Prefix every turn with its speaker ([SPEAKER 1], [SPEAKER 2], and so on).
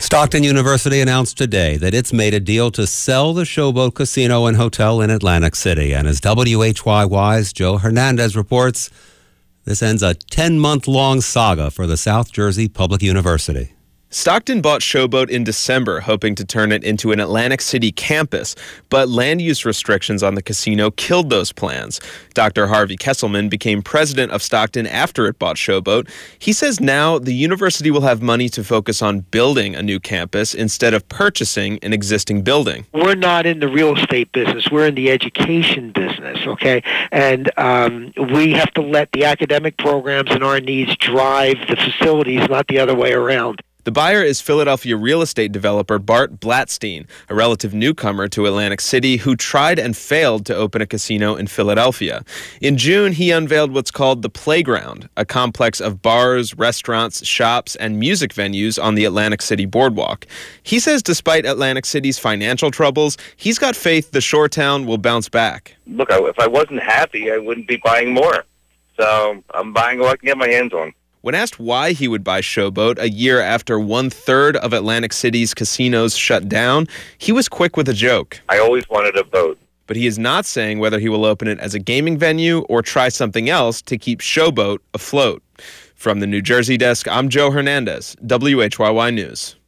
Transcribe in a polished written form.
[SPEAKER 1] Stockton University announced today that it's made a deal to sell the Showboat Casino and Hotel in Atlantic City. And as WHYY's Joe Hernandez reports, this ends a 10-month-long saga for the South Jersey Public University.
[SPEAKER 2] Stockton bought Showboat in December, hoping to turn it into an Atlantic City campus, but land use restrictions on the casino killed those plans. Dr. Harvey Kesselman became president of Stockton after it bought Showboat. He says now the university will have money to focus on building a new campus instead of purchasing an existing building.
[SPEAKER 3] We're not in the real estate business. We're in the education business, okay? And we have to let the academic programs and our needs drive the facilities, not the other way around.
[SPEAKER 2] The buyer is Philadelphia real estate developer Bart Blatstein, a relative newcomer to Atlantic City who tried and failed to open a casino in Philadelphia. In June, he unveiled what's called the Playground, a complex of bars, restaurants, shops, and music venues on the Atlantic City boardwalk. He says despite Atlantic City's financial troubles, he's got faith the shore town will bounce back.
[SPEAKER 4] Look, if I wasn't happy, I wouldn't be buying more. So I'm buying what I can get my hands on.
[SPEAKER 2] When asked why he would buy Showboat a year after 1/3 of Atlantic City's casinos shut down, he was quick with a joke.
[SPEAKER 4] I always wanted a boat.
[SPEAKER 2] But he is not saying whether he will open it as a gaming venue or try something else to keep Showboat afloat. From the New Jersey desk, I'm Joe Hernandez, WHYY News.